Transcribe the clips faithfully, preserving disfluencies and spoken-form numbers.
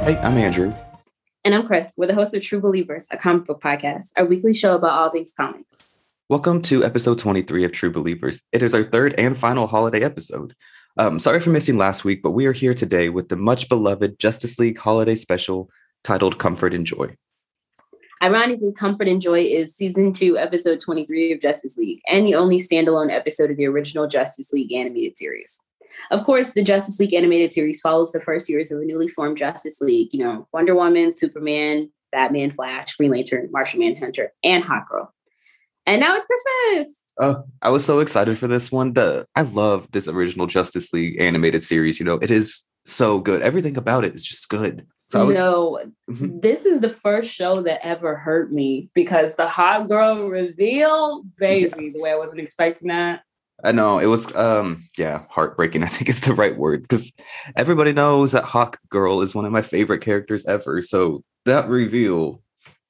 Hey, I'm Andrew. And I'm Chris. We're the hosts of True Believers, a comic book podcast, our weekly show about all things comics. Welcome to episode twenty-three of True Believers. It is our third and final holiday episode. Um, sorry for missing last week, but we are here today with the much beloved Justice League holiday special titled Comfort and Joy. Ironically, Comfort and Joy is season two, episode twenty-three of Justice League, and the only standalone episode of the original Justice League animated series. Of course, the Justice League animated series follows the first years of a newly formed Justice League, you know, Wonder Woman, Superman, Batman, Flash, Green Lantern, Martian Manhunter, and Hawkgirl. And now it's Christmas. Oh, I was so excited for this one. The I love this original Justice League animated series. You know, it is so good. Everything about it is just good. So I was, no, mm-hmm. This is the first show that ever hurt me because the Hawkgirl reveal, baby, yeah. The way I wasn't expecting that. I know it was, um, yeah, heartbreaking, I think is the right word, because everybody knows that Hawkgirl is one of my favorite characters ever. So that reveal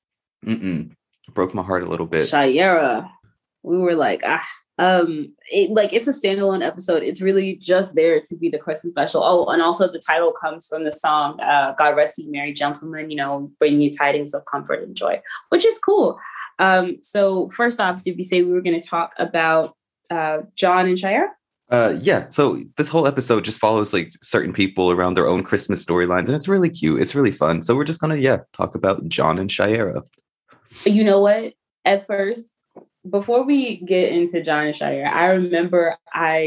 mm-mm, broke my heart a little bit. Shiera, we were like, ah, um, it, like it's a standalone episode. It's really just there to be the Christmas special. Oh, and also the title comes from the song, uh, God Rest You Merry Gentlemen, you know, bring you tidings of comfort and joy, which is cool. Um, so first off, did we say we were going to talk about uh John and Shiera? Uh yeah, so this whole episode just follows like certain people around their own Christmas storylines, and it's really cute. It's really fun. So we're just gonna yeah talk about John and Shiera. You know what? At first, before we get into John and Shiera, I remember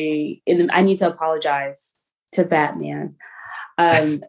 I in the, I need to apologize to Batman um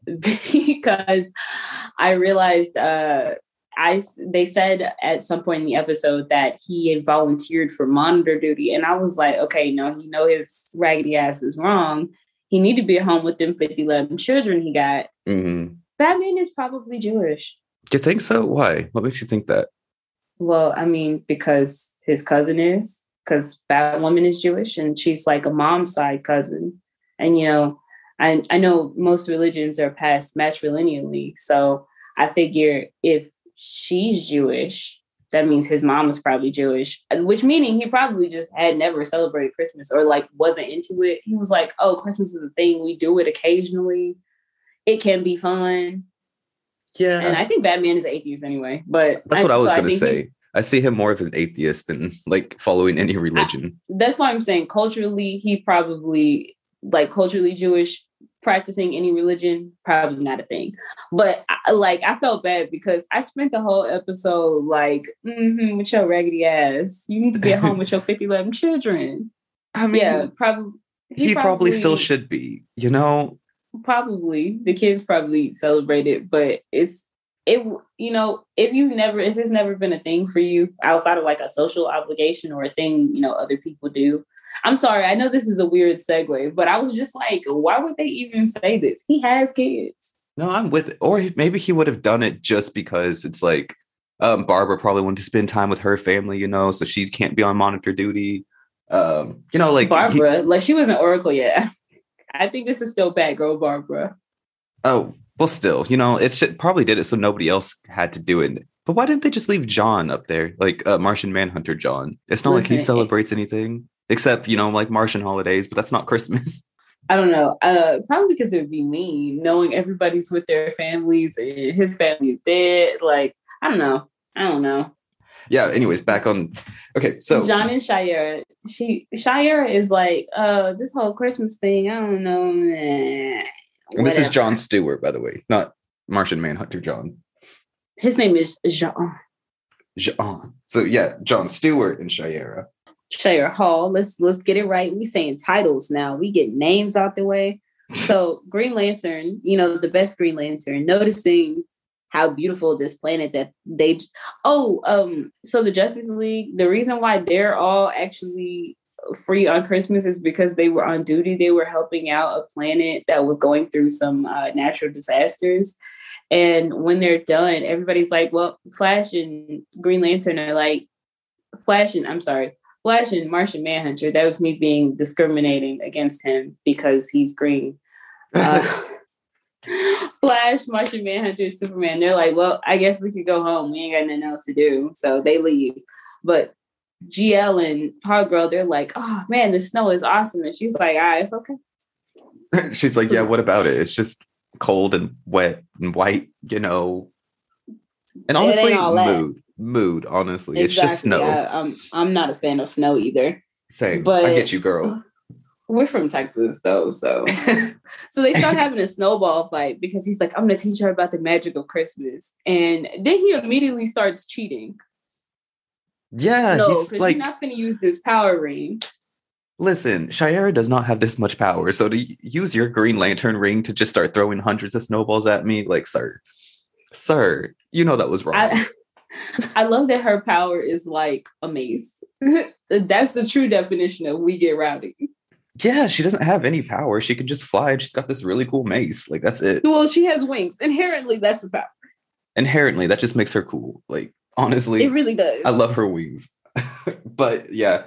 because I realized uh I, they said at some point in the episode that he had volunteered for monitor duty. And I was like, okay, no, you know, his raggedy ass is wrong. He need to be at home with them fifty eleven children he got. Mm-hmm. Batman is probably Jewish. Do you think so? Why? What makes you think that? Well, I mean, because his cousin is, because Batwoman is Jewish and she's like a mom's side cousin. And, you know, I, I know most religions are passed matrilineally. So I figure if she's Jewish, that means his mom is probably Jewish, which meaning he probably just had never celebrated Christmas or like wasn't into it. He was like, oh, Christmas is a thing. We do it occasionally. It can be fun. Yeah. And I think Batman is atheist anyway, but that's what I, I was so going to say. He, I see him more of an atheist than like following any religion. I, that's why I'm saying culturally, he probably like culturally Jewish. Practicing any religion, probably not a thing. But I, like, I felt bad because I spent the whole episode like, mm-hmm, with your raggedy ass. You need to be at home with your fifty eleven children. I mean, yeah, probably. He, he probably, probably still should be, you know? Probably. The kids probably celebrate it, but it's, it, you know, if you never, if it's never been a thing for you outside of like a social obligation or a thing, you know, other people do. I'm sorry, I know this is a weird segue, but I was just like, why would they even say this? He has kids. No, I'm with it. Or maybe he would have done it just because it's like um, Barbara probably wanted to spend time with her family, you know, so she can't be on monitor duty. Um, you know, like Barbara, he, like she wasn't Oracle yet. I think this is still bad girl Barbara. Oh, well, still, you know, it should, probably did it so nobody else had to do it. But why didn't they just leave John up there, like uh, Martian Manhunter John? It's not Listen, like he celebrates it, anything. Except, you know, like Martian holidays, but that's not Christmas. I don't know. Uh, probably because it would be mean, knowing everybody's with their families and his family is dead. Like, I don't know. I don't know. Yeah, anyways, back on... Okay, so... John and Shiera. She, Shiera is like, uh, this whole Christmas thing, I don't know. Eh, and this is John Stewart, by the way, not Martian Manhunter John. His name is Jean. Jean. So, yeah, John Stewart and Shiera. Shiera Hall. Let's let's get it right. We saying titles now. We get names out the way. So Green Lantern, you know, the best Green Lantern, noticing how beautiful this planet that they oh um so the Justice League, the reason why they're all actually free on Christmas is because they were on duty. They were helping out a planet that was going through some uh, natural disasters. And when they're done, everybody's like, well, Flash and Green Lantern are like, Flash and I'm sorry. Flash and Martian Manhunter, that was me being discriminating against him because he's green. Uh, Flash, Martian Manhunter, Superman, they're like, well, I guess we could go home. We ain't got nothing else to do. So they leave. But G L and Hawkgirl, they're like, oh, man, the snow is awesome. And she's like, ah, it's okay. She's like, so, yeah, what about it? It's just cold and wet and white, you know. And honestly, mood, mood. Honestly, exactly. It's just snow. I, I'm I'm not a fan of snow either. Same, but I get you, girl. We're from Texas, though, so so they start having a snowball fight because he's like, "I'm gonna teach her about the magic of Christmas," and then he immediately starts cheating. Yeah, no, because like, you're not finna use this power ring. Listen, Shiera does not have this much power, so to use your Green Lantern ring to just start throwing hundreds of snowballs at me, like, sir, sir, you know that was wrong. I, I love that her power is like a mace. So that's the true definition of we get rowdy. Yeah, she doesn't have any power. She can just fly, and she's got this really cool mace. Like, that's it. Well, she has wings. Inherently, that's the power. Inherently, that just makes her cool. Like, honestly, it really does. I love her wings. But yeah.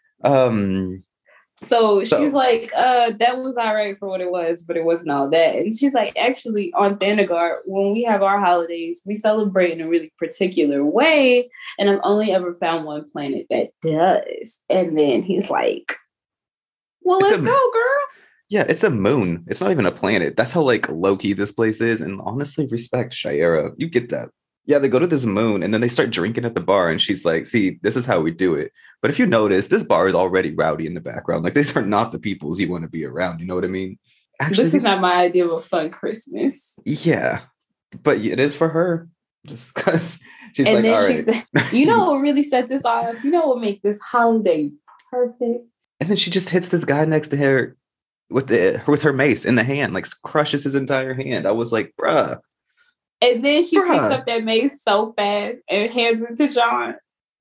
Um So, so she's like, uh, that was all right for what it was, but it wasn't all that. And she's like, actually, on Thanagar, when we have our holidays, we celebrate in a really particular way. And I've only ever found one planet that does. And then he's like, well, it's let's a, go, girl. Yeah, it's a moon. It's not even a planet. That's how, like, low-key this place is. And honestly, respect Shiera. You get that. Yeah, they go to this moon and then they start drinking at the bar. And she's like, see, this is how we do it. But if you notice, this bar is already rowdy in the background. Like, these are not the peoples you want to be around. You know what I mean? Actually, this is these... not my idea of a fun Christmas. Yeah, but it is for her. Just because she's and like, then all she right. said, you know what really set this off? You know what make this holiday perfect? And then she just hits this guy next to her with the with her mace in the hand, like crushes his entire hand. I was like, bruh. And then she Bruh. picks up that mace so fast and hands it to John.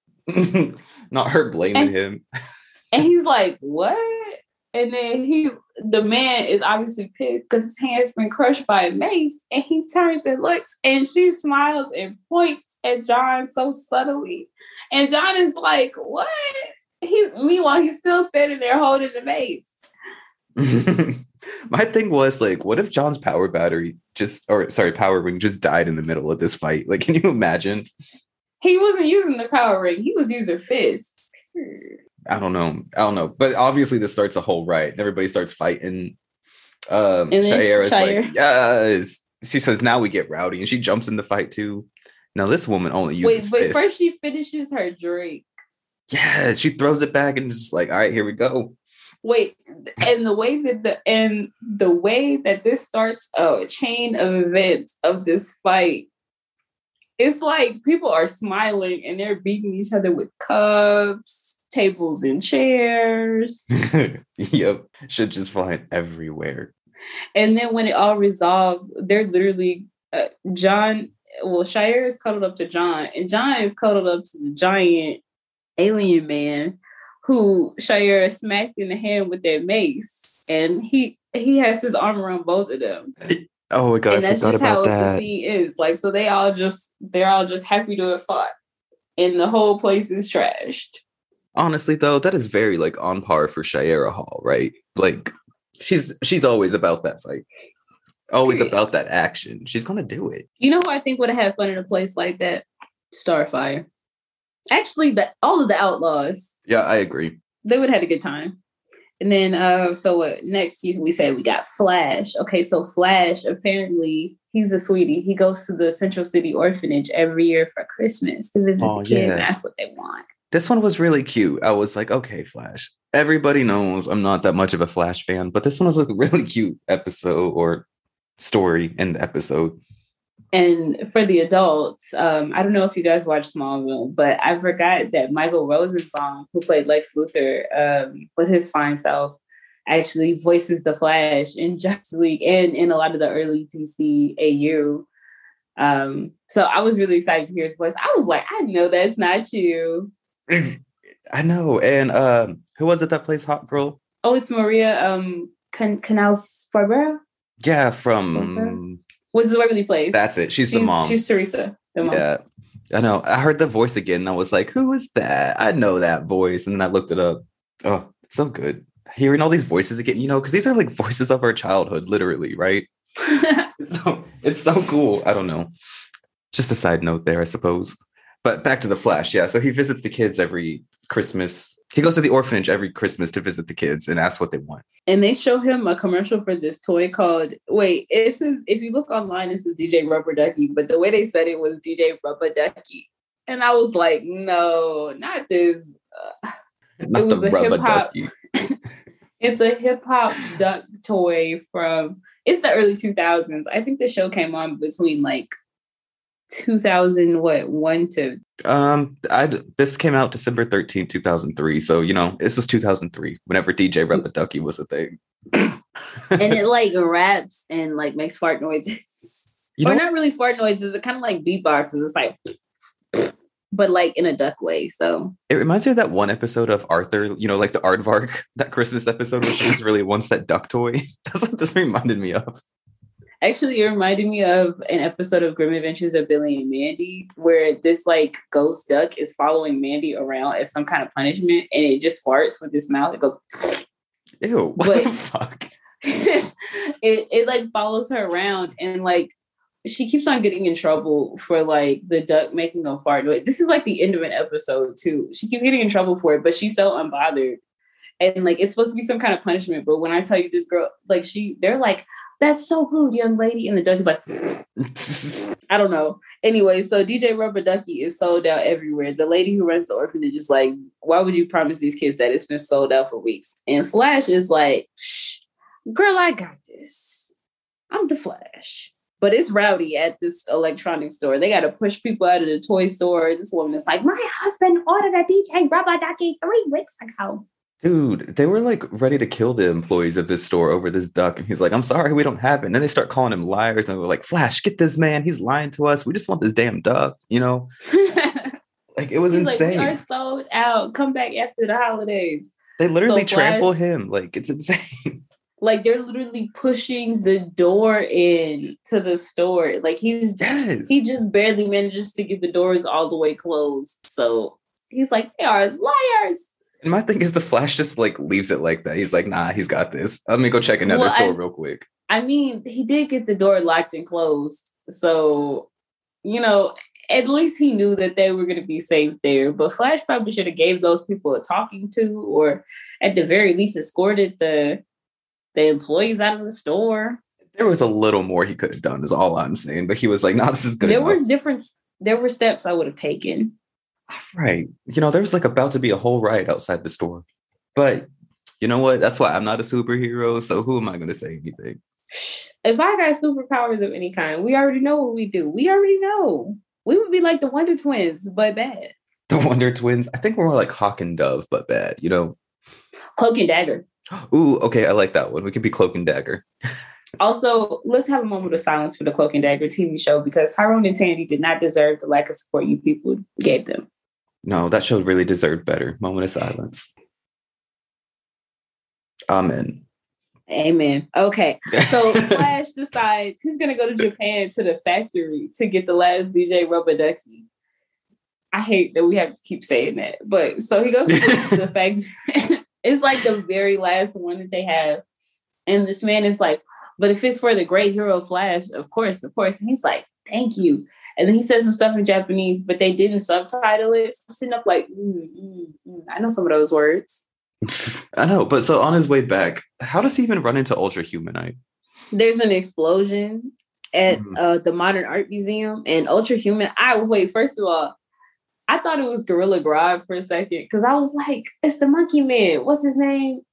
Not her blaming and, him. And he's like, what? And then he, the man is obviously pissed because his hand's been crushed by a mace. And he turns and looks and she smiles and points at John so subtly. And John is like, what? He, meanwhile, he's still standing there holding the mace. My thing was like, what if John's power battery just, or sorry, power ring just died in the middle of this fight? Like, can you imagine? He wasn't using the power ring. He was using fists. I don't know. I don't know. But obviously this starts a whole riot. Everybody starts fighting. Um, Shiera's Shiera. like, yes. She says, now we get rowdy. And she jumps in the fight too. Now this woman only uses Wait, but fists. first she finishes her drink. Yeah, she throws it back and is just like, all right, here we go. Wait, and the way that the and the way that this starts a chain of events of this fight, it's like people are smiling and they're beating each other with cups, tables, and chairs. Yep, shit just flying everywhere. And then when it all resolves, they're literally uh, John. Well, Shiera is cuddled up to John, and John is cuddled up to the giant alien man who Shiera smacked in the hand with that mace, and he he has his arm around both of them. Oh my god! And that's I just about how that. the scene is. Like, so they all just they're all just happy to have fought, and the whole place is trashed. Honestly, though, that is very like on par for Shiera Hall, right? Like, she's she's always about that fight, always yeah. about that action. She's gonna do it. You know who I think would have had fun in a place like that? Starfire. Actually, the, all of the Outlaws. Yeah, I agree. They would have had a good time. And then, uh, so uh, next we said we got Flash. Okay, so Flash, apparently, he's a sweetie. He goes to the Central City Orphanage every year for Christmas to visit oh, the kids yeah. and ask what they want. This one was really cute. I was like, okay, Flash. Everybody knows I'm not that much of a Flash fan, but this one was like a really cute episode or story in the episode. And for the adults, um, I don't know if you guys watch Smallville, but I forgot that Michael Rosenbaum, who played Lex Luthor um, with his fine self, actually voices the Flash in Justice League and in a lot of the early D C A U. Um, so I was really excited to hear his voice. I was like, I know that's not you. I know. And um, who was it that plays Hot Girl? Oh, it's Maria um, Can- Canals Barbera? Yeah, from... Barbera? Which is Waverly Place. That's it. She's, she's the mom. She's Teresa. The mom. Yeah. I know. I heard the voice again and I was like, who is that? I know that voice. And then I looked it up. Oh, it's so good. Hearing all these voices again, you know, because these are like voices of our childhood, literally, right? it's, so, it's so cool. I don't know. Just a side note there, I suppose. But back to the Flash, yeah. So he visits the kids every Christmas. He goes to the orphanage every Christmas to visit the kids and ask what they want. And they show him a commercial for this toy called, wait, it says, if you look online, it says D J Rubber Ducky, but the way they said it was D J Rubber Ducky. And I was like, no, not this. Uh, not it was the a Rubber hip-hop. Ducky. It's a hip-hop duck toy from, it's the early two thousands. I think the show came on between like two thousand, what, one to um I this came out December thirteenth, two thousand three, so you know this was two thousand three whenever D J Rubber Ducky was a thing. And it like raps and like makes fart noises, you or know? Not really fart noises, it kind of like beatboxes. It's like but like in a duck way. So it reminds me of that one episode of Arthur, you know, like the Aardvark, that Christmas episode where she was really wants that duck toy. That's what this reminded me of. Actually, it reminded me of an episode of Grim Adventures of Billy and Mandy, where this like ghost duck is following Mandy around as some kind of punishment, and it just farts with its mouth. It goes, ew, what but the fuck? it it like follows her around, and like she keeps on getting in trouble for like the duck making a fart. This is like the end of an episode too. She keeps getting in trouble for it, but she's so unbothered, and like it's supposed to be some kind of punishment. But when I tell you this girl, like she, they're like, that's so rude, young lady. And the duck is like, I don't know. Anyway, so D J Rubber Ducky is sold out everywhere. The lady who runs the orphanage is like, why would you promise these kids that it's been sold out for weeks? And Flash is like, girl, I got this. I'm the Flash. But it's rowdy at this electronics store. They got to push people out of the toy store. This woman is like, my husband ordered a D J Rubber Ducky three weeks ago. Dude, they were like ready to kill the employees of this store over this duck. And he's like, I'm sorry, we don't have it. And then they start calling him liars. And they're like, Flash, get this man. He's lying to us. We just want this damn duck, you know? Like, it was he's insane. Like, we are sold out. Come back after the holidays. They literally so trample Flash, him. Like, it's insane. Like, they're literally pushing the door in to the store. Like, he's yes. he just barely manages to get the doors all the way closed. So he's like, they are liars. And my thing is the Flash just like leaves it like that. He's like, nah, he's got this. Let me go check another well, store I, real quick. I mean, he did get the door locked and closed. So, you know, at least he knew that they were going to be safe there. But Flash probably should have gave those people a talking to, or at the very least escorted the the employees out of the store. There was a little more he could have done is all I'm saying. But he was like, nah, this is good There enough. were different, there were steps I would have taken. Right. You know, there was like about to be a whole riot outside the store. But you know what? That's why I'm not a superhero. So who am I going to say anything? If I got superpowers of any kind, we already know what we do. We already know. We would be like the Wonder Twins, but bad. The Wonder Twins? I think we're more like Hawk and Dove, but bad, you know? Cloak and Dagger. Ooh, okay. I like that one. We could be Cloak and Dagger. Also, let's have a moment of silence for the Cloak and Dagger T V show, because Tyrone and Tandy did not deserve the lack of support you people gave them. No, that show really deserved better. Moment of silence. Amen. Amen. Okay. So Flash decides he's going to go to Japan to the factory to get the last D J Rubber Ducky. I hate that we have to keep saying that. But so he goes to the factory. It's like the very last one that they have. And this man is like, but if it's for the great hero Flash, of course, of course. And he's like, thank you. And then he says some stuff in Japanese, but they didn't subtitle it. So I'm sitting up like, mm, mm, mm. I know some of those words. I know, but so on his way back, how does he even run into Ultra Humanite? There's an explosion at mm. uh, the Modern Art Museum, and Ultra Human. I wait. First of all, I thought it was Gorilla Grodd for a second, because I was like, it's the Monkey Man. What's his name?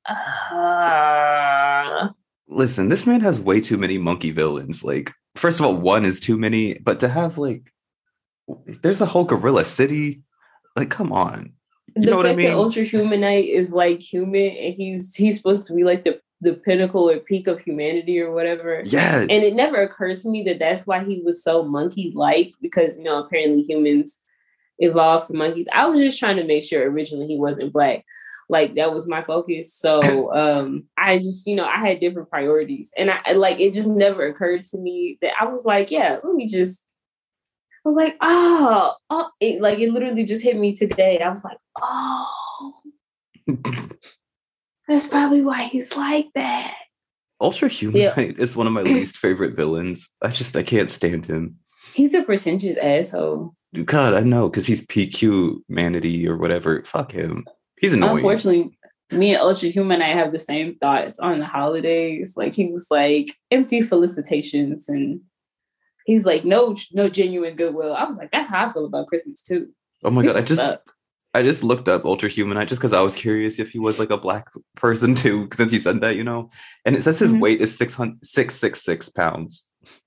Uh... Listen, this man has way too many monkey villains. Like, first of all, one is too many, but to have like, there's a whole Gorilla City. Like, come on. You the know what I fact mean? that Ultra Humanite is like human, and he's he's supposed to be like the, the pinnacle or peak of humanity or whatever. Yes. And it never occurred to me that that's why he was so monkey-like, because, you know, apparently humans evolved from monkeys. I was just trying to make sure originally he wasn't black. Like, that was my focus. So um, I just, you know, I had different priorities. And I like, it just never occurred to me that I was like, yeah, let me just, I was like, oh, oh. It, like, it literally just hit me today. I was like, oh, that's probably why he's like that. Ultra Humanite yeah. is one of my least favorite villains. I just, I can't stand him. He's a pretentious asshole. God, I know, because he's P Q manatee or whatever. Fuck him. He's annoying. Unfortunately, me and Ultra Human, I have the same thoughts on the holidays. Like he was like empty felicitations, and he's like no, no genuine goodwill. I was like, that's how I feel about Christmas too. Oh my People God, I just suck. I just looked up Ultra Humanite just because I was curious if he was like a black person too, since you said that, you know. And it says his Mhm. weight is six hundred six six six pounds.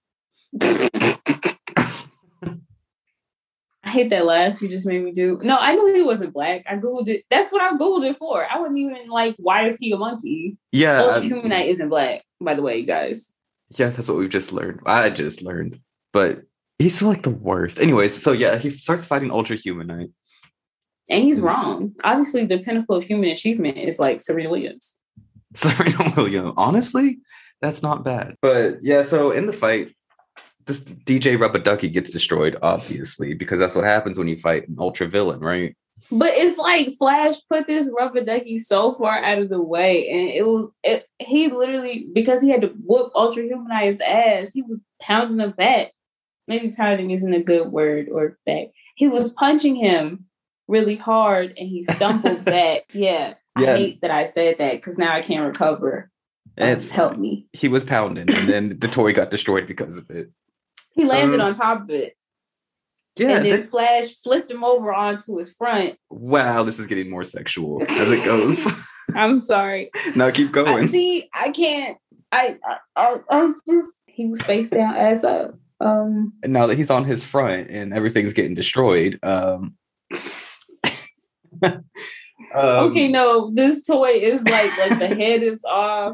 I hate that laugh you just made me do. No, I knew he wasn't black. I googled it. That's what I googled it for. I wasn't even like, why is he a monkey? Yeah, Ultra I- Humanite isn't black, by the way, you guys. yeah, that's what we've just learned. I just learned, but he's like the worst. Anyways, so yeah, he starts fighting Ultra Humanite. And he's wrong. Obviously, the pinnacle of human achievement is like Serena Williams. Serena Williams. Honestly, that's not bad. But yeah, so in the fight, this D J Rubber Ducky gets destroyed, obviously, because that's what happens when you fight an ultra villain, right? But it's like Flash put this Rubber Ducky so far out of the way, and it was it, he literally, because he had to whoop Ultra Humanite's ass, he was pounding him back. Maybe pounding isn't a good word, or back. He was punching him really hard, and he stumbled back. Yeah, Yeah. I hate that I said that because now I can't recover. Um, It's help fine. me. He was pounding, and then the toy got destroyed because of it. He landed Um, on top of it, Yeah. and then that- Flash flipped him over onto his front. wow, this is getting more sexual as it goes. I'm sorry. Now keep I, going. see, I can't. I, I, I, I'm just. He was face down, ass up. Um. And now that he's on his front and everything's getting destroyed, um, um, okay, no, this toy is like like the head is off.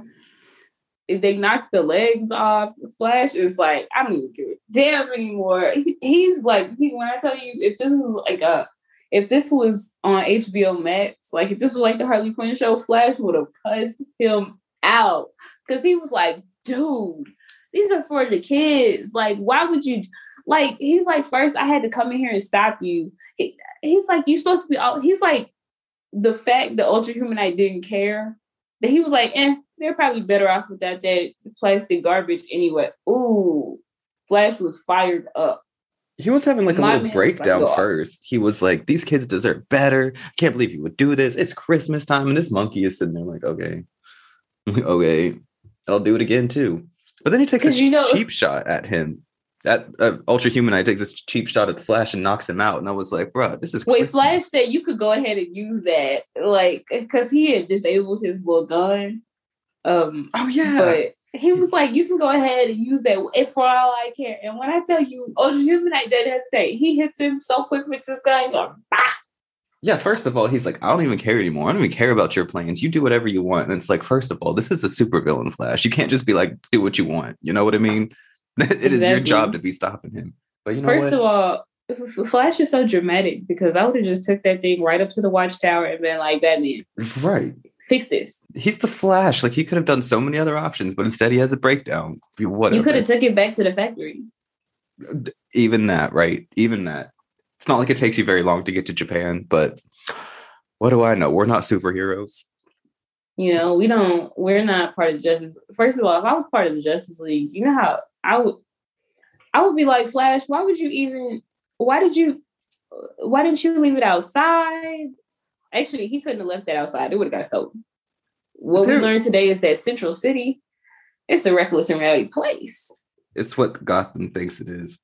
If they knock the legs off, Flash is like, I don't even give a damn anymore. He, he's like, he, when I tell you, if this was like a, if this was on H B O Max, like if this was like the Harley Quinn show, Flash would have cussed him out because he was like, dude, these are for the kids. Like, why would you? Like, he's like, first I had to come in here and stop you. He, he's like, you supposed to be all. He's like, the fact that Ultra Humanite didn't care, that he was like, eh, they're probably better off without that plastic garbage anyway. Ooh, Flash was fired up. he was having like a My little man was breakdown like, "Oh." first. He was like, "These kids deserve better. Can't believe you would do this. It's Christmas time." And this monkey is sitting there like, "Okay, okay, I'll do it again too." But then he takes a 'Cause you know- cheap shot at him. At uh, Ultra Humanite takes this cheap shot at the Flash and knocks him out. And I was like, "Bruh, this is Wait, Christmas." Flash said you could go ahead and use that, like, because he had disabled his little gun. Um, Oh yeah, but he was like, you can go ahead and use that if for all I care. And when I tell you, Ultra Humanite didn't hesitate. He hits him so quick with this gun. Going, bah! yeah. First of all, he's like, "I don't even care anymore. I don't even care about your plans. You do whatever you want." And it's like, first of all, this is a super villain, Flash. You can't just be like, "Do what you want." You know what I mean? It is your Exactly. job to be stopping him. But you know First what? of all, F- Flash is so dramatic because I would have just took that thing right up to the watchtower and been like, Batman, right. fix this. He's the Flash. Like he could have done so many other options, but instead he has a breakdown. Whatever. You could have took it back to the factory. Even that, right? Even that. It's not like it takes you very long to get to Japan, but what do I know? We're not superheroes. You know, we don't, we're not part of the Justice. First of all, if I was part of the Justice League, you know how I would, I would be like, Flash, why would you even, why did you, why didn't you leave it outside? Actually, he couldn't have left that outside. It would have got stolen. What Dude. we learned today is that Central City, it's a reckless and rowdy place. It's what Gotham thinks it is.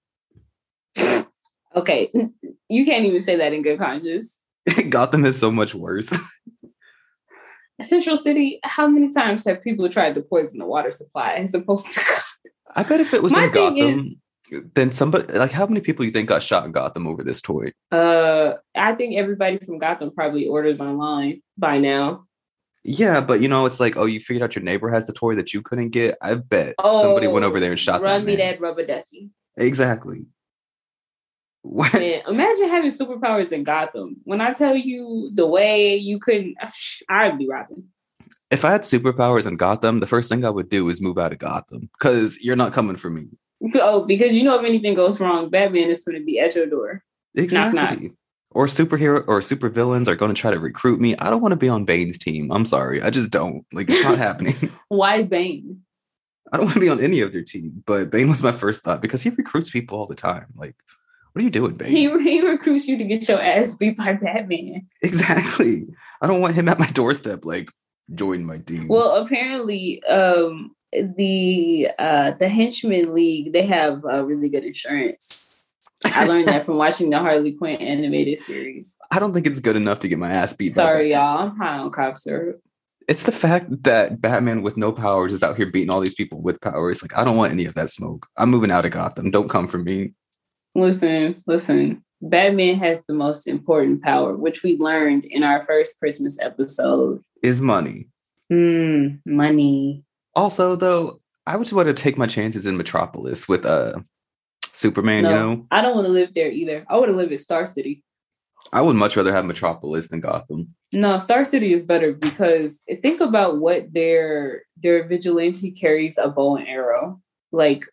Okay, you can't even say that in good conscience. Gotham is so much worse. Central City, how many times have people tried to poison the water supply as opposed to Gotham? I bet if it was My in thing Gotham, is- then somebody like how many people you think got shot in Gotham over this toy? Uh, I think everybody from Gotham probably orders online by now. Yeah, but you know, it's like, oh, you figured out your neighbor has the toy that you couldn't get. I bet somebody went over there and shot Oh, Run that me man. that rubber ducky. Exactly. What? Man, imagine having superpowers in Gotham. When I tell you the way you couldn't, I'd be Robin. If I had superpowers in Gotham, the first thing I would do is move out of Gotham because you're not coming for me. Oh, because you know if anything goes wrong, Batman is going to be at your door. Exactly. Knock, knock. Or superhero or supervillains are going to try to recruit me. I don't want to be on Bane's team. I'm sorry. I just don't. Like, it's not happening. Why Bane? I don't want to be on any of their team. But Bane was my first thought because he recruits people all the time. Like, What are you doing, babe? He, he recruits you to get your ass beat by Batman. Exactly. I don't want him at my doorstep, like, join my team. Well, apparently, um, the uh, the Henchman League, they have uh, really good insurance. I learned that from watching the Harley Quinn animated series. I don't think it's good enough to get my ass beat. Sorry, by y'all. I'm high on cough syrup. It's the fact that Batman with no powers is out here beating all these people with powers. Like, I don't want any of that smoke. I'm moving out of Gotham. Don't come for me. Listen, listen. Batman has the most important power, which we learned in our first Christmas episode. Is money. Mm, money. Also, though, I just want to take my chances in Metropolis with uh Superman, no, you know? I don't want to live there either. I want to live in Star City. I would much rather have Metropolis than Gotham. No, Star City is better because think about what their their vigilante carries a bow and arrow. Like,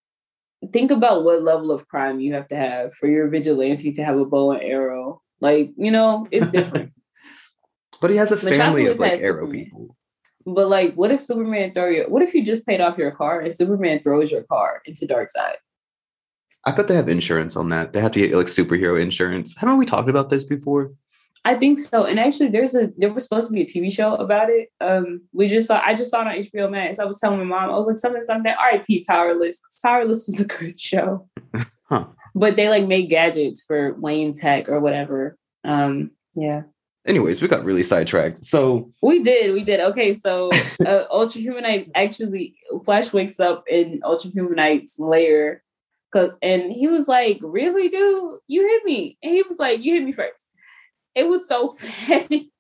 think about what level of crime you have to have for your vigilante to have a bow and arrow. Like, you know, it's different. But he has a family Metropolis of like arrow Superman. people. But like, what if Superman throw you? What if you just paid off your car and Superman throws your car into Darkseid? I bet they have insurance on that. They have to get like superhero insurance. Haven't we talked about this before? I think so. And actually, there's a there was supposed to be a T V show about it. Um, we just saw. I just saw it on H B O Max. I was telling my mom, I was like, something, something. R I P Powerless. Powerless was a good show. Huh. But they like made gadgets for Wayne Tech or whatever. Um, yeah. Anyways, we got really sidetracked. So we did, we did. Okay, so uh, Ultra Humanite actually, Flash wakes up in Ultra Humanite's lair, and he was like, "Really, dude? You hit me?" And he was like, "You hit me first." It was so funny.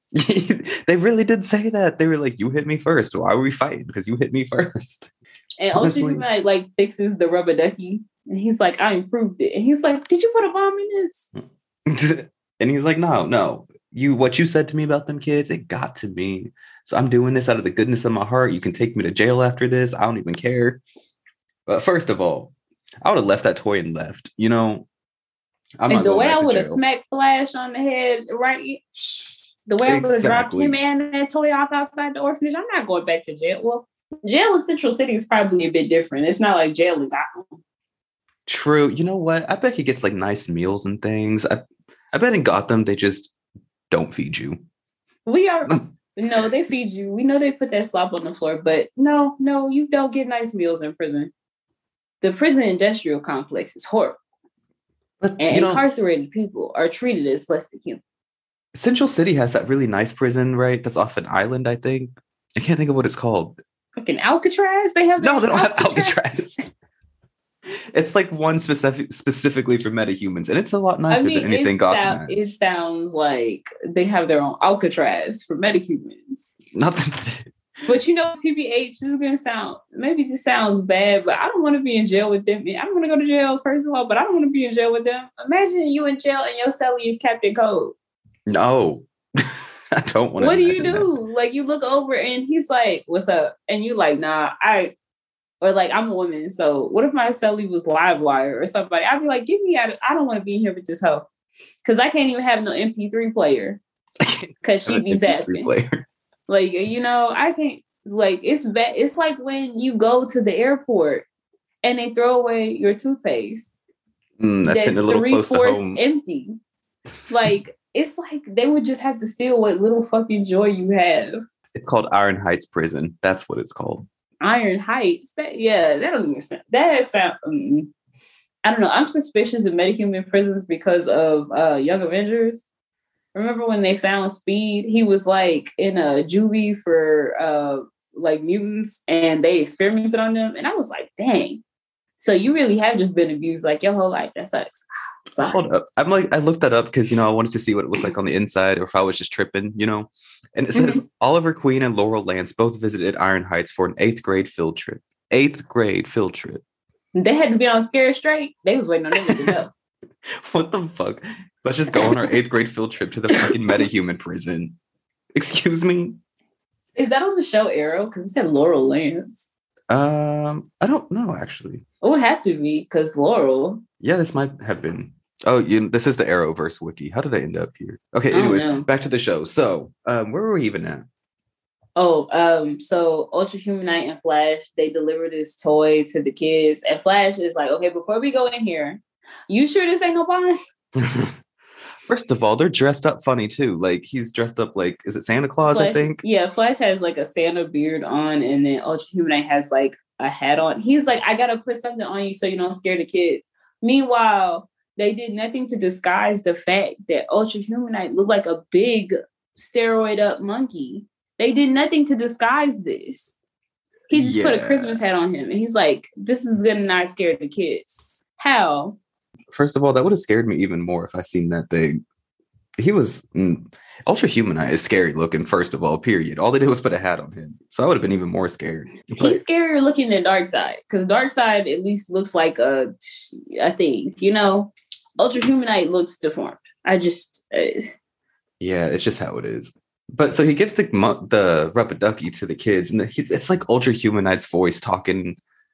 They really did say that. They were like, "You hit me first. Why were we fighting? Because you hit me first." And Ultra Humanite like fixes the rubber ducky, and he's like, "I improved it." And he's like, "Did you put a bomb in this?" And he's like, "No, no. You what you said to me about them kids, it got to me. So I'm doing this out of the goodness of my heart. You can take me to jail after this. I don't even care." But first of all, I would have left that toy and left. You know, I'm and not the going way back I to would have jail. smacked Flash on the head, right? The way I would have dropped Exactly. him and that toy off outside the orphanage, I'm not going back to jail. Well, jail in Central City is probably a bit different. It's not like jail in Gotham. True. You know what? I bet he gets like nice meals and things. I, I bet in Gotham they just don't feed you. We are no, they feed you. We know they put that slop on the floor, but no, no, you don't get nice meals in prison. The prison industrial complex is horrible. But and you know, incarcerated people are treated as less than human. Central City has that really nice prison, right? That's off an island, I think. I can't think of what it's called. Fucking Alcatraz? They have no, they don't Alcatraz. have Alcatraz. It's like one specific specifically for metahumans, and it's a lot nicer I mean, than anything it Gotham sound, has. It sounds like they have their own Alcatraz for metahumans. Nothing. But you know, T B H, this is gonna sound maybe this sounds bad, but I don't want to be in jail with them. I don't want to go to jail first of all, but I don't want to be in jail with them. Imagine you in jail and your cellie is Captain Cold. No, I don't want to. What do you do? That. Like you look over and he's like, "What's up?" And you like, "Nah, I." Or like, I'm a woman, so what if my cellie was Livewire or somebody? I'd be like, get me out of, I don't want to be in here with this hoe. Because I can't even have no M P three player. Because she'd be zapping. Player. Like, you know, I can't, like, it's bad. It's like when you go to the airport and they throw away your toothpaste. Mm, that's that's a little close to home. Empty. Like, it's like they would just have to steal what little fucking joy you have. It's called Iron Heights Prison. That's what it's called. Iron Heights. That, yeah, that don't even sound. That sound. Um, I don't know. I'm suspicious of metahuman prisons because of uh, Young Avengers. Remember when they found Speed? He was like in a juvie for uh, like mutants, and they experimented on them. And I was like, dang. So you really have just been abused like your whole life. That sucks. Sorry. Hold up. I'm like, I looked that up because, you know, I wanted to see what it looked like on the inside or if I was just tripping, you know. And it says mm-hmm. Oliver Queen and Laurel Lance both visited Iron Heights for an eighth grade field trip. Eighth grade field trip. They had to be on Scared Straight. They was waiting on them to go. What the fuck? Let's just go on our eighth grade field trip to the fucking metahuman prison. Excuse me? Is that on the show Arrow? Because it said Laurel Lance. Um, I don't know, actually. It would have to be because Laurel. Yeah, this might have been. Oh, you, this is the Arrowverse wiki. How did I end up here? Okay, anyways, back to the show. So, um, where were we even at? Oh, um, so Ultra Humanite and Flash, they deliver this toy to the kids. And Flash is like, okay, before we go in here, You sure this ain't no Bond? First of all, they're dressed up funny too. Like he's dressed up like, is it Santa Claus? Flash, I think. Yeah, Flash has like a Santa beard on, and then Ultra Humanite has like a hat on. He's like, I gotta put something on you so you don't scare the kids. Meanwhile, they did nothing to disguise the fact that Ultra Humanite looked like a big steroid up monkey. They did nothing to disguise this. He just yeah. put a Christmas hat on him, and he's like, "This is gonna not scare the kids." How? First of all, that would have scared me even more if I seen that thing. He was mm, Ultra Humanite is scary looking. First of all, period. All they did was put a hat on him, so I would have been even more scared. But he's scarier looking than Darkseid, because Darkseid at least looks like a a thing, you know. Ultra Humanite looks deformed. I just uh, yeah, it's just how it is. But so he gives the the rubber ducky to the kids, and the, he, it's like Ultra Humanite's voice talking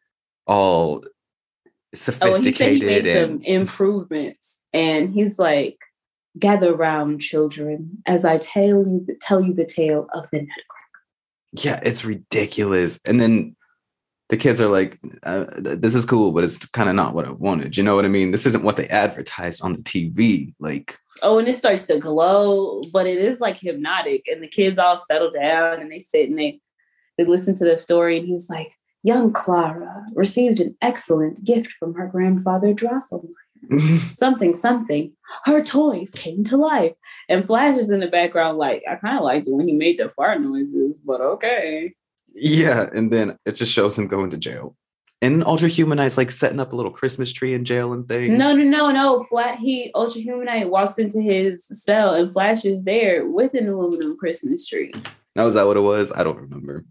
all sophisticated. Oh, he said he made and, some improvements, and he's like, "Gather round, children, as I tell you the, tell you the tale of the Nutcracker." Yeah, it's ridiculous. And then the kids are like, uh, "This is cool, but it's kind of not what I wanted." You know what I mean? This isn't what they advertised on the T V. Like, oh, and it starts to glow, but it is like hypnotic. And the kids all settle down, and they sit and they they listen to the story. And he's like, "Young Clara received an excellent gift from her grandfather Drosselmeyer. something, something. Her toys came to life." And Flash is in the background like, I kind of liked it when he made the fart noises, but okay. Yeah, and then it just shows him going to jail. And Ultra Humanite's like setting up a little Christmas tree in jail and things. No, no, no, no. Flat he Ultra Humanite walks into his cell and Flash is there with an aluminum Christmas tree. Now, is that what it was? I don't remember.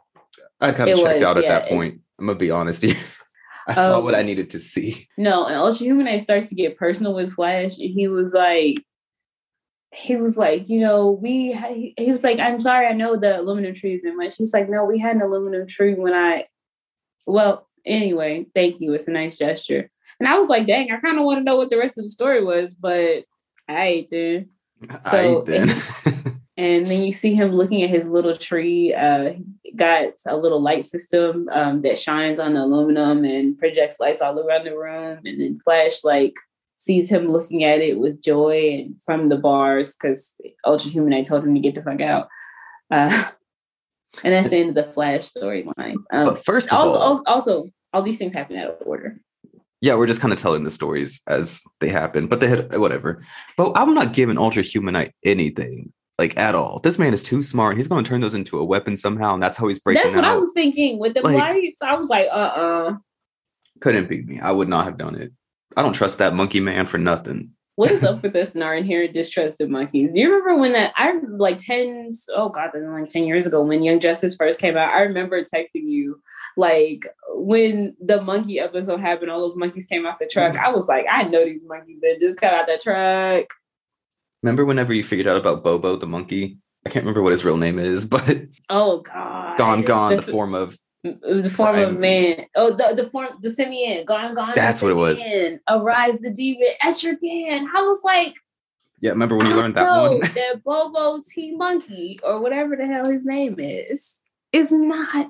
I kind of checked was, out at yeah, that point. It, I'm gonna be honest here. I saw um, what I needed to see. No, and Ultra Humanite starts to get personal with Flash, and he was like, he was like, you know, we. He, he was like, "I'm sorry, I know the aluminum tree isn't much." He's like, "No, we had an aluminum tree when I." Well, anyway, thank you. It's a nice gesture, and I was like, "Dang, I kind of want to know what the rest of the story was," but I ate then. So, I ate then. and, and then you see him looking at his little tree. Uh, got a little light system um, that shines on the aluminum and projects lights all around the room. And then Flash like sees him looking at it with joy and from the bars because Ultra Humanite told him to get the fuck out. Uh, and that's the end of the Flash storyline. Um, but first of also, all, also, all these things happen out of order. Yeah, we're just kind of telling the stories as they happen, but they had whatever. But I'm not giving Ultra Humanite anything. Like at all. This man is too smart. He's going to turn those into a weapon somehow, and that's how he's breaking. That's what out. I was thinking with the like, lights. I was like, uh, uh-uh. uh. Couldn't be me. I would not have done it. I don't trust that monkey man for nothing. What is up with this and our inherent distrust of monkeys? Do you remember when that? I like ten. Oh God, like ten years ago when Young Justice first came out. I remember texting you like when the monkey episode happened. All those monkeys came off the truck. Mm-hmm. I was like, I know these monkeys that just got out that truck. Remember whenever you figured out about Bobo the monkey? I can't remember what his real name is, but oh God, gone, gone. The, the form of the form I, of man. Oh, the the form the simian. Gone, gone. That's what it was. Arise the demon at your can. I was like, yeah. Remember when you learned that one? That Bobo T Monkey or whatever the hell his name is is not.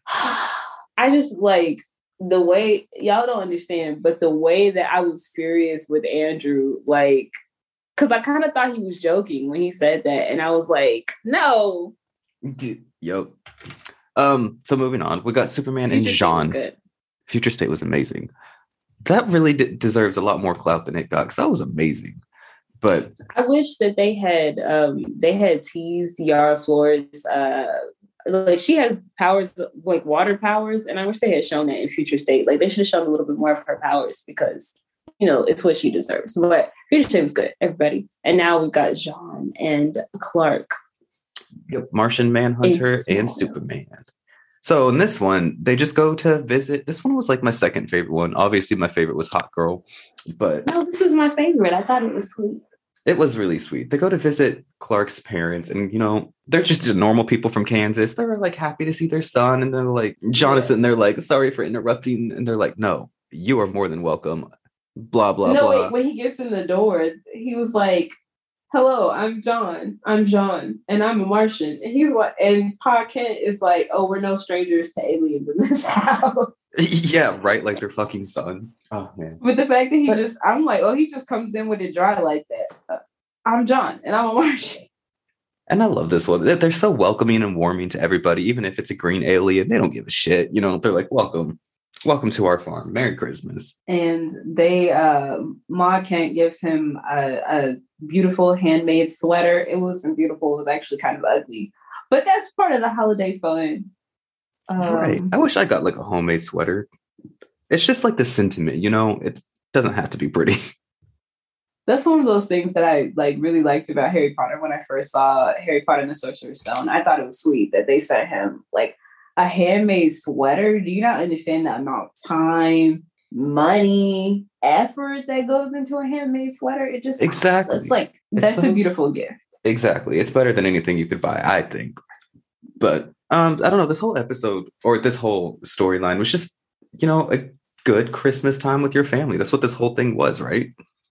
I just like the way y'all don't understand, but the way that I was furious with Andrew, like. Because I kind of thought he was joking when he said that. And I was like, no. Yep. Um, so moving on. We got Superman Future and Jean. Future State was amazing. That really d- deserves a lot more clout than it got. Because that was amazing. But I wish that they had um, they had teased Yara Flores. Uh, like she has powers, like water powers. And I wish they had shown that in Future State. Like they should have shown a little bit more of her powers because... you know, it's what she deserves. But Future State was good, everybody. And now we've got Jean and Clark. Yep, Martian Manhunter and Superman. So in this one, they just go to visit. This one was like my second favorite one. Obviously, my favorite was Hot Girl. But no, this was my favorite. I thought it was sweet. It was really sweet. They go to visit Clark's parents, and you know, they're just normal people from Kansas. They're like happy to see their son, and they're like, Jonathan, yeah. They're like, sorry for interrupting. And they're like, no, you are more than welcome. Blah blah no, blah. Wait, when he gets in the door, he was like, hello, I'm John. I'm John, and I'm a Martian. And he's like, and Pa Kent is like, oh, we're no strangers to aliens in this house. Yeah, right. Like their fucking son. Oh man. But the fact that he But- just, I'm like, oh, he just comes in with it dry like that. Uh, I'm John, and I'm a Martian. And I love this one. They're, they're so welcoming and warming to everybody, even if it's a green alien. They don't give a shit. You know, they're like, welcome. Welcome to our farm. Merry Christmas. And they, uh, Ma Kent gives him a, a beautiful handmade sweater. It wasn't beautiful. It was actually kind of ugly. But that's part of the holiday fun. Um, Right. I wish I got like a homemade sweater. It's just like the sentiment, you know? It doesn't have to be pretty. That's one of those things that I like really liked about Harry Potter when I first saw Harry Potter and the Sorcerer's Stone. I thought it was sweet that they sent him like a handmade sweater. Do you not understand the amount of time, money, effort that goes into a handmade sweater? It just Exactly. It's like It's that's so- a beautiful gift. Exactly. It's better than anything you could buy, I think. But um, I don't know, this whole episode or this whole storyline was just, you know, a good Christmas time with your family. That's what this whole thing was, right?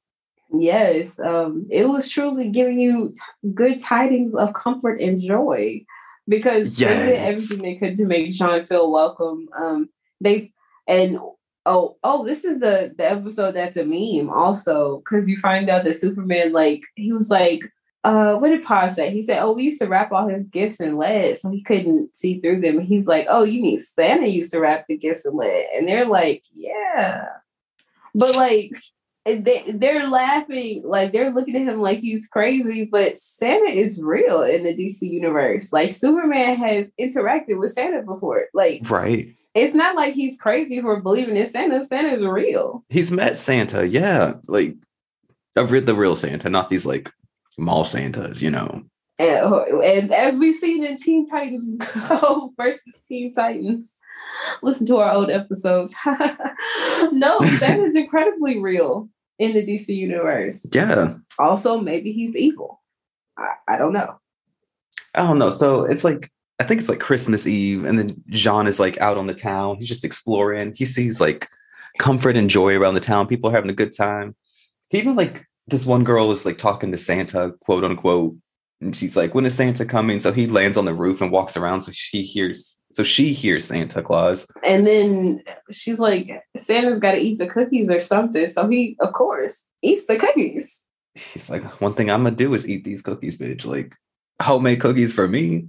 Yes, um, it was truly giving you t- good tidings of comfort and joy because they did Yes. everything they could to make Sean feel welcome. Um, they and oh oh, this is the the episode that's a meme also because you find out that Superman like he was like. Uh, what did Pa say? He said, "Oh, we used to wrap all his gifts in lead, so he couldn't see through them." And he's like, "Oh, you mean Santa used to wrap the gifts in lead?" And they're like, "Yeah," but like they they're laughing, like they're looking at him like he's crazy. But Santa is real in the D C universe. Like Superman has interacted with Santa before. Like Right. it's not like he's crazy for believing in Santa. Santa's real. He's met Santa, yeah. Like a re- the real Santa, not these like mall Santas, you know. And, and as we've seen in Teen Titans Go versus Teen Titans, listen to our old episodes. No, Santa's incredibly real in the D C universe. Yeah. Also, maybe he's evil. I, I don't know. I don't know. So it's like I think it's like Christmas Eve, and then John is like out on the town. He's just exploring. He sees like comfort and joy around the town. People are having a good time. He even like this one girl is like talking to Santa, quote unquote, and she's like, "When is Santa coming?" So he lands on the roof and walks around. So she hears. So she hears Santa Claus. And then she's like, Santa's got to eat the cookies or something. So he, of course, eats the cookies. She's like, "One thing I'm gonna do is eat these cookies, bitch. Like homemade cookies for me."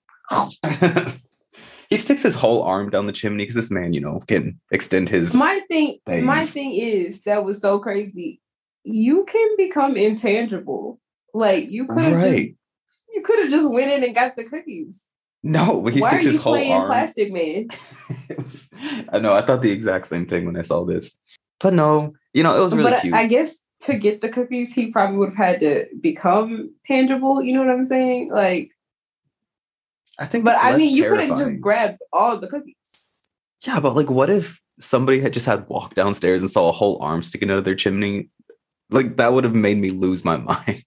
He sticks his whole arm down the chimney because this man, you know, can extend his. My thing, Thanks. my thing is that was so crazy. You can become intangible. Like you could have Right. just, you could have just went in and got the cookies. No, but he Why are sticks you his whole playing arm. Plastic Man? It was- I know. I thought the exact same thing when I saw this, but no, you know, it was really but cute. I, I guess to get the cookies, he probably would have had to become tangible. You know what I'm saying? Like, I think, but it's I less mean, you could have terrifying. just grabbed all the cookies. Yeah, but like, what if somebody had just had walked downstairs and saw a whole arm sticking out of their chimney? Like that would have made me lose my mind.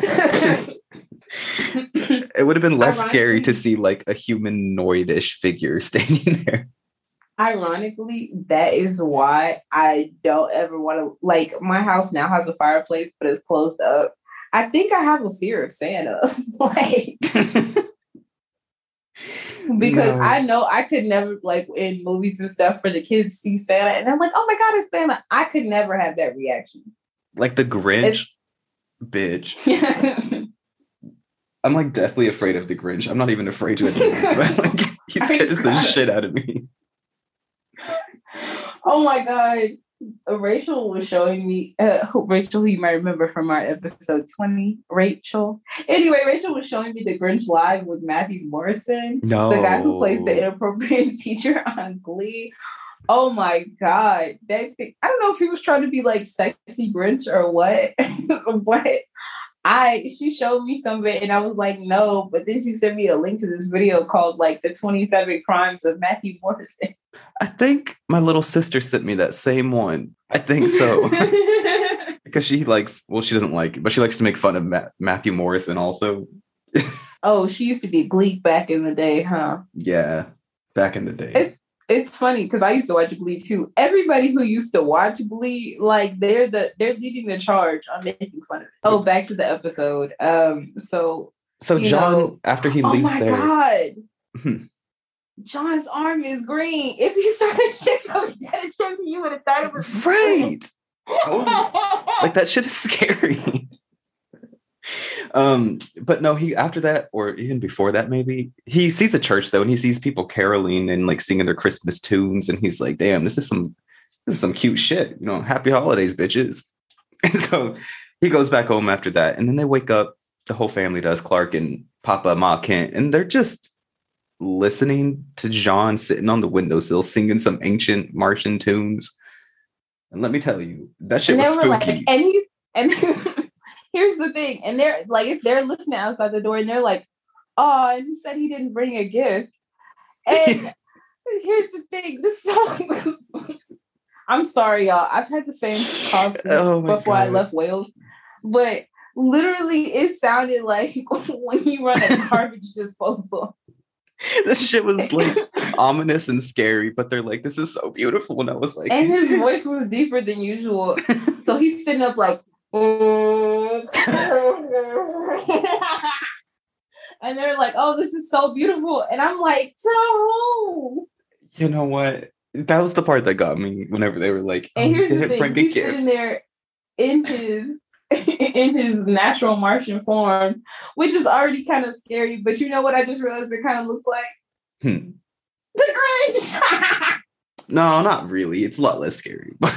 It would have been less scary to Ironically- see like a humanoid-ish figure standing there. Ironically, that is why I don't ever want to, like, my house now has a fireplace, but it's closed up. I think I have a fear of Santa. Like, because No. I know I could never, like, in movies and stuff for the kids see Santa, and I'm like, oh my God, it's Santa. I could never have that reaction. Like the Grinch, It's- bitch. I'm like deathly afraid of the Grinch. I'm not even afraid to admit it, but like he scares the shit out of me. Oh my God. Rachel was showing me, uh, Rachel, who you might remember from our episode twenty, Rachel. Anyway, Rachel was showing me the Grinch Live with Matthew Morrison, No, the guy who plays the inappropriate teacher on Glee. Oh my God. That thing, I don't know if he was trying to be like sexy Grinch or what, but I, she showed me some of it and I was like, no, but then she sent me a link to this video called like the twenty-seven crimes of Matthew Morrison. I think my little sister sent me that same one. I think so. Because she likes, well, she doesn't like it, but she likes to make fun of Ma- Matthew Morrison also. Oh, she used to be Gleek back in the day, huh? Yeah, back in the day. It's, it's funny because I used to watch Glee too. Everybody who used to watch Glee, like they're the they're leading the charge on making fun of it. Oh, back to the episode. Um, so so John, know, after he leaves, oh my there, god, John's arm is green. If he saw a shit coming down the chimney, you would have thought it was right. Oh, like that shit is scary. Um, but no, he after that, or even before that, maybe he sees a church though, and he sees people caroling and like singing their Christmas tunes, and he's like, "Damn, this is some this is some cute shit." You know, happy holidays, bitches. And so he goes back home after that, and then they wake up. The whole family does, Clark and Papa, Ma Kent, and they're just listening to John sitting on the windowsill singing some ancient Martian tunes. And let me tell you, that shit was spooky. Like, and he's and here's the thing, and they're like, if they're listening outside the door, and they're like, "Oh, and he said he didn't bring a gift." And here's the thing: this song was. I'm sorry, y'all. I've had the same cough since oh before God. I left Wales, but literally, it sounded like when you run a garbage disposal. This shit was like ominous and scary, but they're like, "This is so beautiful," and I was like, and his voice was deeper than usual, so he's sitting up like. And they're like, "Oh, this is so beautiful," and I'm like, "To who?" You know what? That was the part that got me. Whenever they were like, "And oh, here's the thing: he's gift. sitting there in his in his natural Martian form, which is already kind of scary. But you know what? I just realized it kind of looks like hmm. the Grinch. No, not really. It's a lot less scary, but.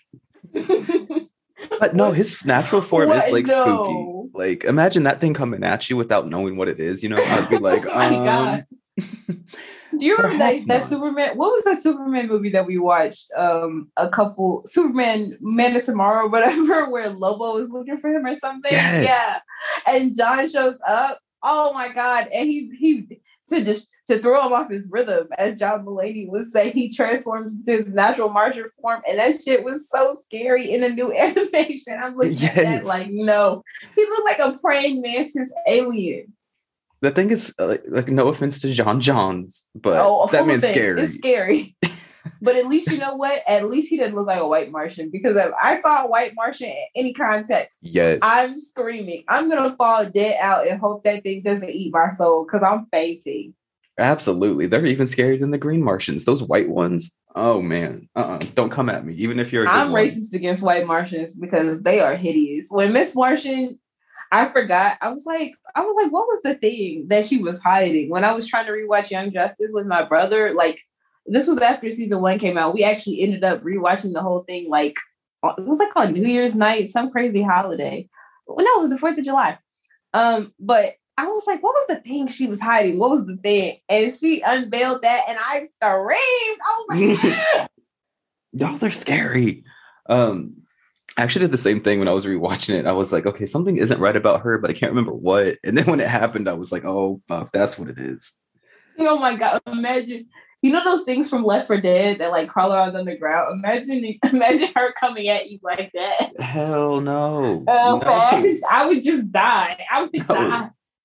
But no, his natural form what? is like no. spooky. Like, imagine that thing coming at you without knowing what it is. You know, I'd be like, oh my um, God. Do you remember that, that Superman? What was that Superman movie that we watched? Um, a couple Superman Man of Tomorrow, or whatever, where Lobo is looking for him or something. Yes. Yeah, and John shows up. Oh my God! And he he to just to throw him off his rhythm, as John Mulaney would say, he transforms into his natural Martian form, and that shit was so scary in the new animation. I'm looking yes. at that like, no, he looked like a praying mantis alien. The thing is, uh, like, like, no offense to John Johns, but oh, that man's scary. It's scary. But at least, you know what? At least he didn't look like a white Martian, because if I saw a white Martian in any context, yes, I'm screaming. I'm going to fall dead out and hope that thing doesn't eat my soul, because I'm fainting. Absolutely. They're even scarier than the green Martians. Those white ones. Oh, man. Uh-uh. Don't come at me, even if you're a good I'm one. racist against white Martians because they are hideous. When Miss Martian... I forgot. I was like, I was like, what was the thing that she was hiding? When I was trying to rewatch Young Justice with my brother, like, this was after season one came out. We actually ended up rewatching the whole thing. Like, it was like on New Year's night, some crazy holiday. No, it was the fourth of July. Um, but I was like, what was the thing she was hiding? What was the thing? And she unveiled that, and I screamed. I was like, ah! Y'all, they're scary. Um, I actually did the same thing when I was rewatching it. I was like, okay, something isn't right about her, but I can't remember what. And then when it happened, I was like, oh, fuck, that's what it is. Oh my God. Imagine, you know those things from Left four Dead that like crawl around on the ground? Imagine imagine her coming at you like that. Hell no. Oh, no. I would just die. I would no. die.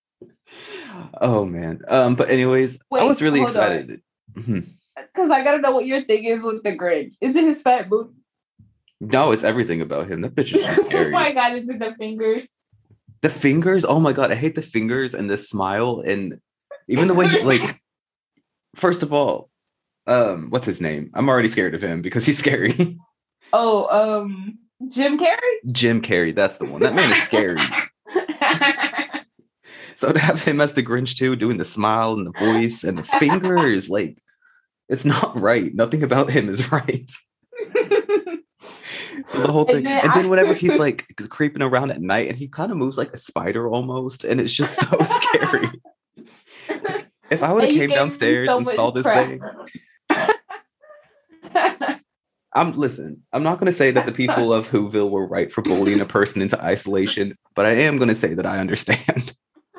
Oh, man. Um, but anyways, Wait, I was really excited. Because I got to know what your thing is with the Grinch. Is it his fat booty? No, it's everything about him. That bitch is so scary. Oh my God, is it the fingers? The fingers? Oh my God, I hate the fingers and the smile, and even the way he, like, first of all, um, what's his name? I'm already scared of him because he's scary. Oh, um, Jim Carrey? Jim Carrey, that's the one. That man is scary. So to have him as the Grinch too, doing the smile and the voice and the fingers, like, it's not right. Nothing about him is right. So the whole thing, and then, and then whenever he's like creeping around at night, and he kind of moves like a spider almost, and it's just so scary. If I would have came downstairs so and saw this crap. thing, I'm listen. I'm not going to say that the people of Whoville were right for bullying a person into isolation, but I am going to say that I understand.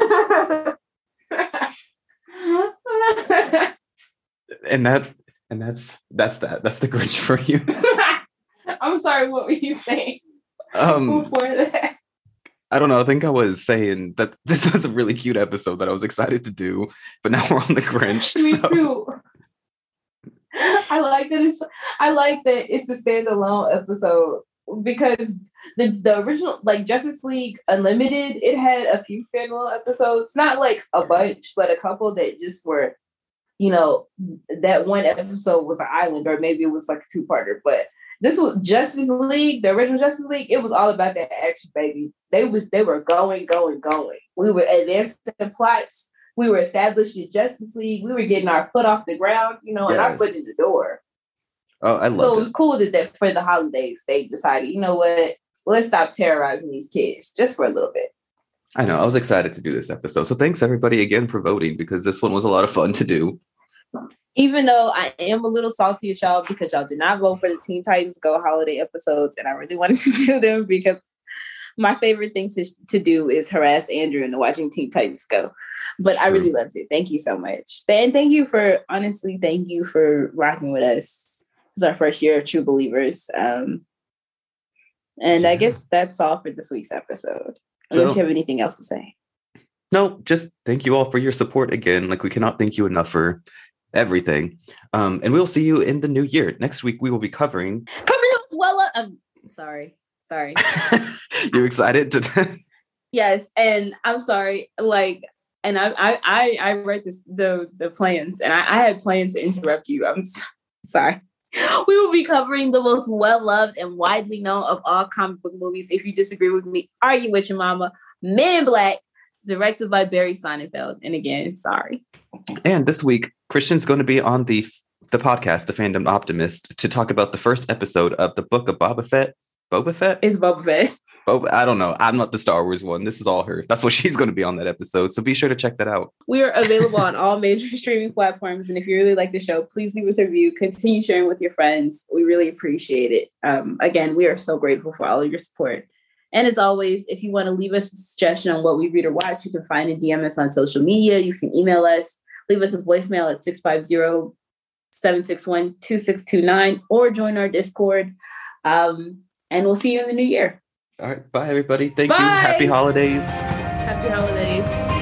and that, and that's that's that. That's the Grinch for you. I'm sorry, what were you saying um, before that? I don't know. I think I was saying that this was a really cute episode that I was excited to do, but now we're on the Grinch. Me so. too. I like that it's I like that it's a standalone episode because the the original like Justice League Unlimited, it had a few standalone episodes, not like a bunch, but a couple that just were, you know, that one episode was an island, or maybe it was like a two-parter. But this was Justice League, the original Justice League. It was all about that action, baby. They was they were going, going, going. We were advancing plots. We were established in Justice League. We were getting our foot off the ground, you know, yes. and our foot in the door. Oh, I love it. So it was cool that, that for the holidays, they decided, you know what, let's stop terrorizing these kids just for a little bit. I know. I was excited to do this episode. So thanks everybody again for voting, because this one was a lot of fun to do. Even though I am a little salty at y'all because y'all did not vote for the Teen Titans Go holiday episodes, and I really wanted to do them because my favorite thing to, to do is harass Andrew into watching Teen Titans Go. But I really loved it. Thank you so much. And thank you for, honestly, thank you for rocking with us. This is our first year of True Believers. Um, and yeah. I guess that's all for this week's episode. Unless so, you have anything else to say. No, just thank you all for your support again. Like, we cannot thank you enough for everything. Um, and we'll see you in the new year. Next week, we will be covering... Coming up, well, I'm sorry. Sorry. You're excited to... Yes, and I'm sorry. Like, and I I I, I read this the the plans, and I, I had planned to interrupt you. I'm so, sorry. We will be covering the most well-loved and widely known of all comic book movies. If you disagree with me, argue with your mama. Men in Black, directed by Barry Sonnenfeld. And again, sorry. And this week, Christian's going to be on the the podcast, The Fandom Optimist, to talk about the first episode of the Book of Boba Fett. Boba Fett? It's Boba Fett. Boba, I don't know. I'm not the Star Wars one. This is all her. That's what she's going to be on that episode. So be sure to check that out. We are available on all major streaming platforms. And if you really like the show, please leave us a review. Continue sharing with your friends. We really appreciate it. Um, again, we are so grateful for all of your support. And as always, if you want to leave us a suggestion on what we read or watch, you can find and D M us on social media. You can email us, leave us a voicemail at six five zero, seven six one, two six two nine, or join our Discord. Um, and we'll see you in the new year. All right. Bye, everybody. Thank Bye. you. Happy holidays. Happy holidays.